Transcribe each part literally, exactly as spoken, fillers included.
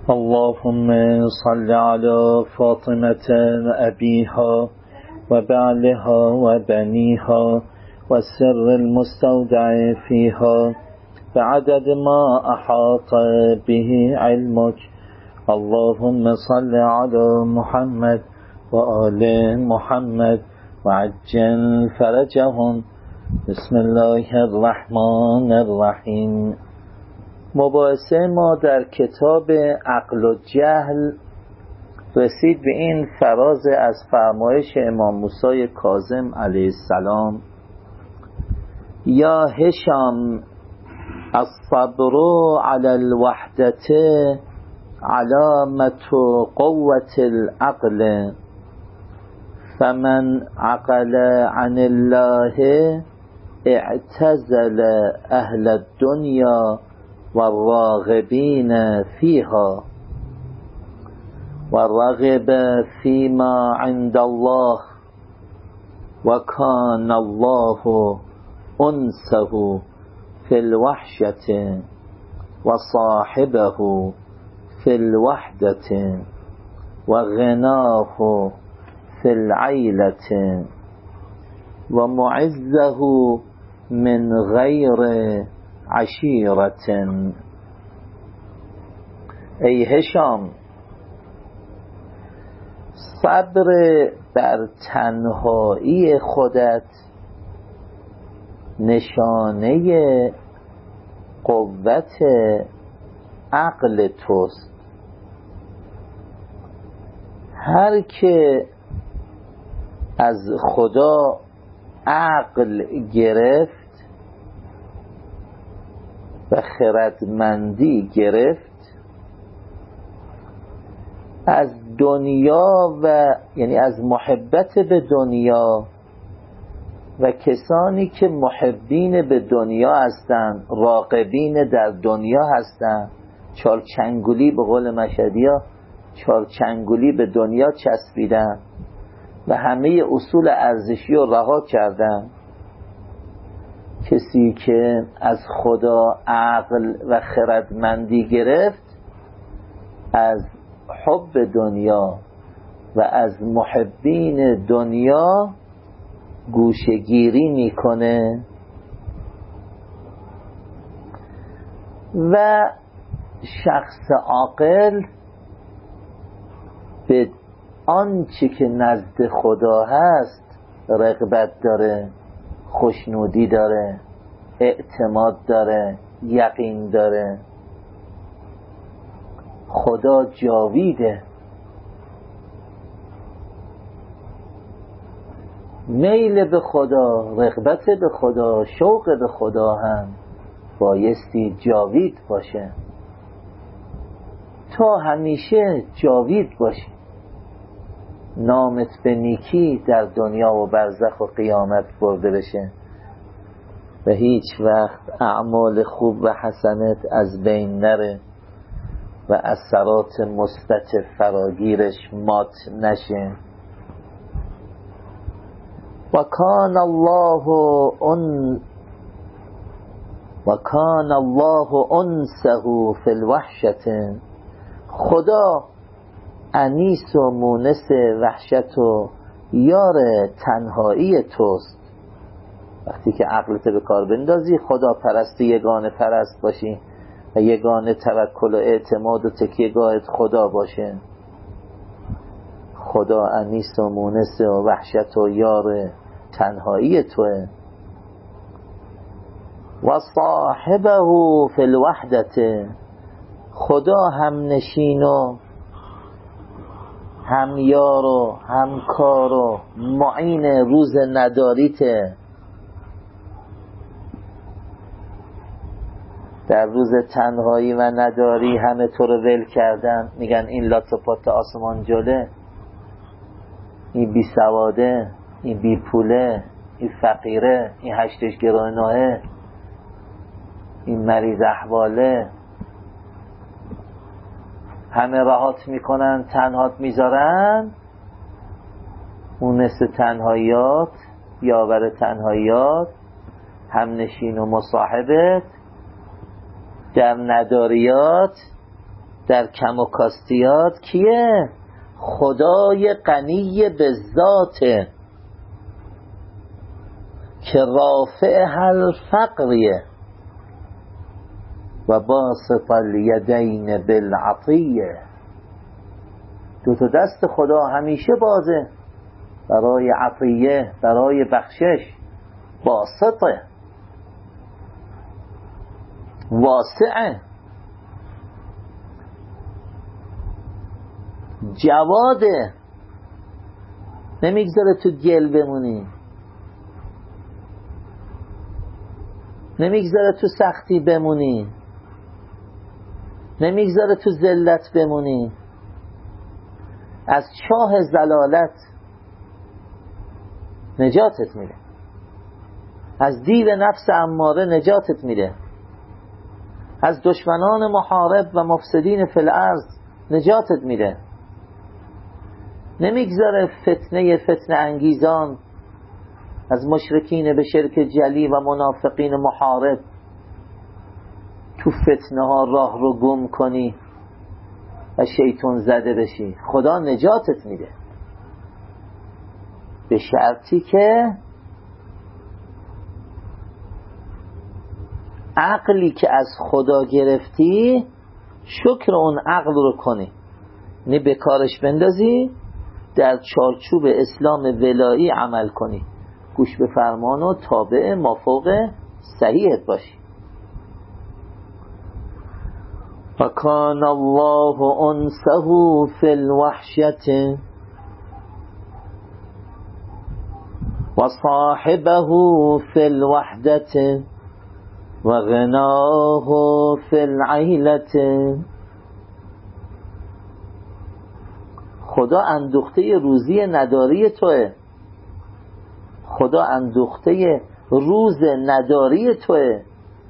اللهم صل على فاطمة وأبيها وبعلها وبنيها والسر المستودع فيها بعدد ما أحاط به علمك. اللهم صل على محمد وآل محمد وعجل فرجهم. بسم الله الرحمن الرحیم. مباحثه ما در کتاب عقل و جهل رسید به این فراز از فرمایش امام موسی کاظم علیه السلام: یا هشام الصبر علی الوحدت علامت قوة العقل فمن عقل عن الله اعتزل اهل الدنیا والراغبین فیها ورغب فیما عند الله وکان الله انسه فی الوحشة وصاحبه فی الوحدة وغناه فی العیلة ومعزه من غیر عشیرة. ای هشام، صبر در تنهایی خودت نشانه قوت عقل توست. هر که از خدا عقل گرفت و خردمندی گرفت، از دنیا و یعنی از محبت به دنیا و کسانی که محبین به دنیا هستند، راغبین در دنیا هستند، چارچنگولی به قول مشهدی‌ها چارچنگولی به دنیا چسبیدن و همه اصول ارزشی رو رها کردن. کسی که از خدا عقل و خردمندی گرفت، از حب دنیا و از محبین دنیا گوشه‌گیری میکنه و شخص عاقل به آنچه که نزد خدا هست رغبت داره، خوشنودی داره، اعتماد داره، یقین داره. خدا جاویده. میل به خدا، رغبت به خدا، شوق به خدا هم بایستی جاوید باشه، تا همیشه جاوید باشی. نامت به نیکی در دنیا و برزخ و قیامت برده بشه و هیچ وقت اعمال خوب و حسنت از بین نره و اثرات مثبت فراگیرش مات نشه. و کان الله ان و کان الله انسه فی الوحشة. خدا انیس و مونس وحشت و یار تنهایی توست. وقتی که عقلت به کار بندازی، خدا پرست یگانه پرست باشی و یگانه توکل و اعتماد و تکیهگاهت خدا باشه. خدا انیس و مونس و وحشت و یار تنهایی توه. و صاحبه فی الوحدة. خدا هم نشین و همیار و همکار و معین روز نداریته. در روز تنهایی و نداری همه تو رو ول کردن، میگن این لات و پات آسمان جله، این بی سواده، این بی پوله، این فقیره، این هشتش گراه ناهه، این مریض احواله. همه راحت میکنن، تنهات میذارن. مونس تنهاییات، یاور تنهاییات، همنشین و مصاحبت در نداریات در کم و کاستیات کیه؟ خدای غنی به ذاته که رافع هر فقریه و باسط الیدین بالعطیه. دو تا دست خدا همیشه بازه برای عطیه، برای بخشش. باسطه، واسعه، جواده، نمیگذاره تو گل بمونی، نمیگذاره تو سختی بمونی، نمیگذاره تو ذلت بمونی. از چاه زلالت نجاتت میده، از دیو نفس اماره نجاتت میده، از دشمنان محارب و مفسدین فی الارض نجاتت میده. نمیگذاره فتنه فتنه انگیزان از مشرکین به شرک جلی و منافقین محارب تو فتنه ها راه رو گم کنی و شیطان زده بشی. خدا نجاتت میده به شرطی که عقلی که از خدا گرفتی شکر اون عقل رو کنی، نه به کارش بندازی، در چارچوب اسلام ولایی عمل کنی، گوش به فرمان و تابع مافوق صحیحت باشی. و کان الله انسه فی الوحشة و صاحبه فی الوحدة و غناه فی العیلة. خدا اندوخته روزی نداری توه، خدا اندوخته روز نداری توه.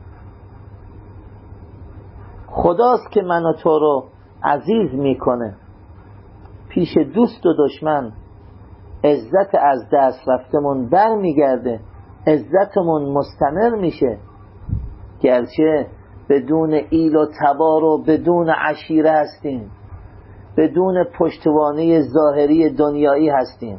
خداست که من و تو رو عزیز میکنه. پیش دوست و دشمن عزت از دست رفتمون بر میگرده، عزتمون مستمر میشه، گرچه بدون ایل و تبار و بدون عشیره هستیم، بدون پشتوانه ظاهری دنیایی هستیم.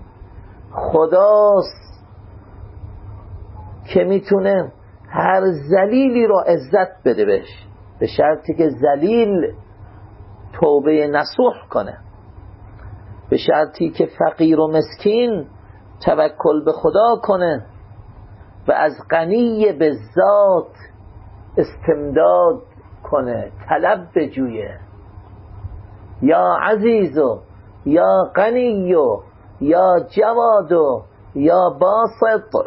خداست که میتونه هر ذلیلی رو عزت بده بهش، به شرطی که ذلیل توبه نصوح کنه، به شرطی که فقیر و مسکین توکل به خدا کنه و از غنی به ذات استمداد کنه، طلب بجویه. یا عزیزو یا غنیو یا جوادو یا باسط،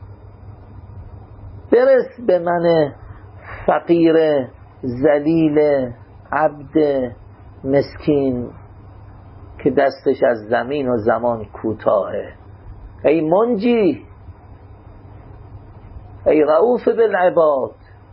برس به من فقیر ذلیل عبد مسکین که دستش از زمین و زمان کوتاهه. ای منجی، ای رؤوف بالعباد،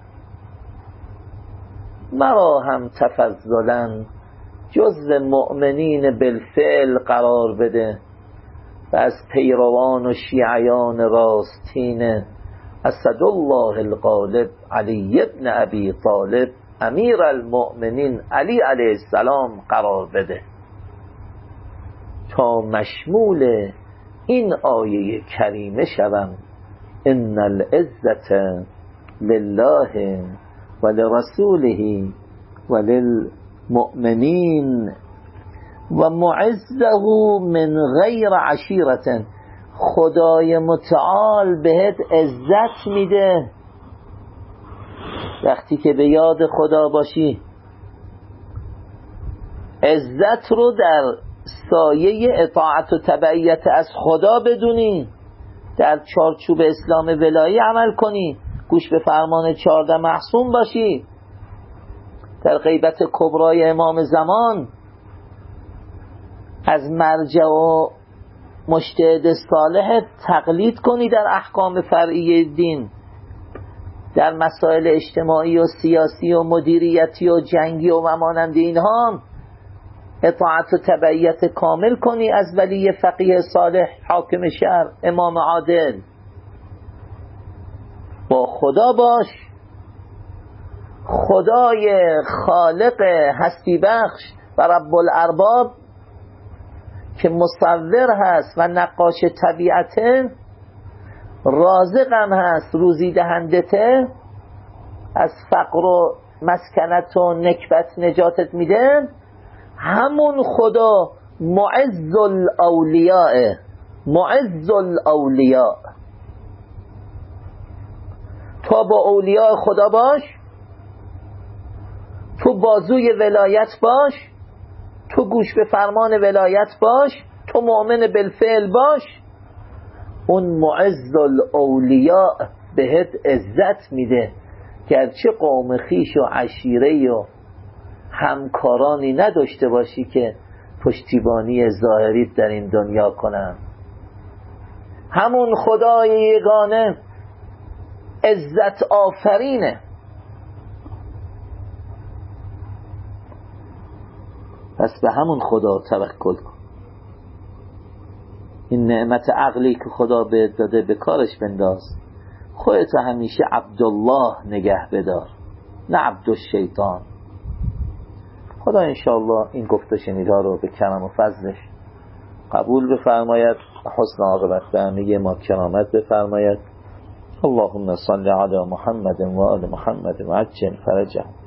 مرا هم تفضلا جز مؤمنین بالفعل قرار بده و از پیروان و شیعیان راستین اسدالله الغالب علی ابن ابی طالب امیر المؤمنین علی علیه السلام قرار بده، تا مشمول این آیه کریمه شوم. ان العزة لله ولرسوله وللمؤمنین و معزه من غیر عشیرة. خدای متعال بهت عزت میده وقتی که به یاد خدا باشی. عزت رو در سایه اطاعت و تبعیت از خدا بدونی، در چارچوب اسلام ولایی عمل کنی، گوش به فرمان چهارده معصوم باشی، در غیبت کبرای امام زمان از مرجع و مجتهد صالح تقلید کنی، در احکام فرعی دین، در مسائل اجتماعی و سیاسی و مدیریتی و جنگی و مانند اینها اطاعت و تبعیت کامل کنی از ولی فقیه صالح، حاکم شهر، امام عادل. با خدا باش، خدای خالق هستی بخش و رب الارباب که مصور هست و نقاش طبیعته، رازق هم هست، روزی دهندته، از فقر و مسکنت و نکبت نجاتت میده، همون خدا معز الاولیاء، معز الاولیاء. تو با اولیاء خدا باش، تو بازوی ولایت باش، تو گوش به فرمان ولایت باش، تو مؤمن بالفعل باش، اون معز الاولیاء بهت عزت میده. گرچه قوم خیش و عشیره و همکارانی نداشته باشی که پشتیبانی ظاهری در این دنیا کنن، همون خدای یگانه عزت آفرینه. پس به همون خدا توکل کن. این نعمت عقلی که خدا بهت داده به کارش بنداز. خودت همیشه عبدالله نگه بدار، نه عبدالشیطان. خدا انشاءالله این گفته شنیدها رو به کرم و فضلش قبول بفرماید، حسن عاقبت به همه ما کرامت بفرماید. اللهم صل علی محمد و آل محمد و عجل فرجه.